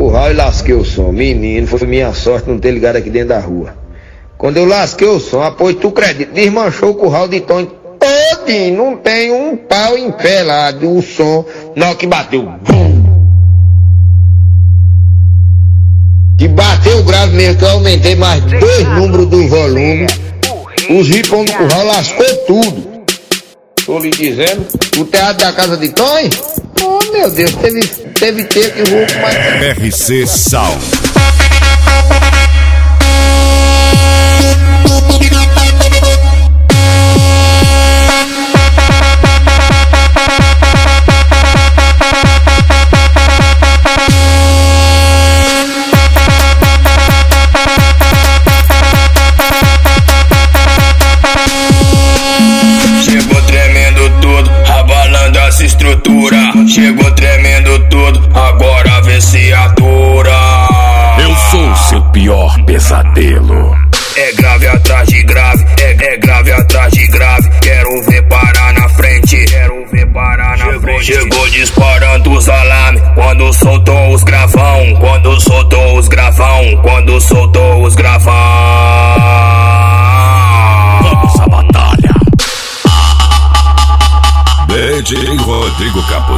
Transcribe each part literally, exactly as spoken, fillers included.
curral e lasquei o som. Menino, foi minha sorte não ter ligado aqui dentro da rua. Quando eu lasquei o som, após tu acredita, desmanchou o curral de Tonho todinho, não tem um pau em pé lá, do som, na hora que bateu, bum! Que bateu grave mesmo, que eu aumentei mais dois números do volume, os ripões do curral lascou tudo. Tô lhe dizendo, o teatro da casa de Tonho, oh meu Deus, teve, teve tempo que o roubo mais... R C Sound. Estrutura, chegou tremendo tudo, agora vê se atura. Eu sou seu pior pesadelo. É grave atrás de grave, é, é grave atrás de grave. Quero ver parar na frente, quero ver parar na chegou, frente. Chegou disparando os alarmes, quando soltou os gravão, quando soltou os gravão, quando soltou os gravão. Vamos à batalha. D J Rodrigo Campos.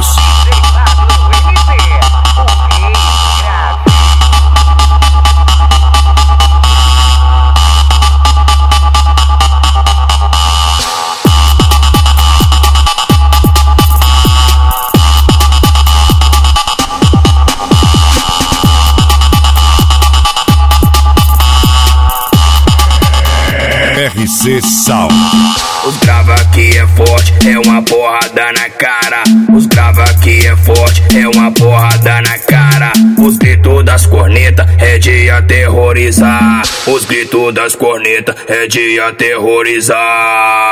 R C Sound. Os grava aqui é forte, é uma porrada na cara. Os grava aqui é forte, é uma porrada na cara. Os gritos das cornetas é de aterrorizar. Os gritos das cornetas é de aterrorizar.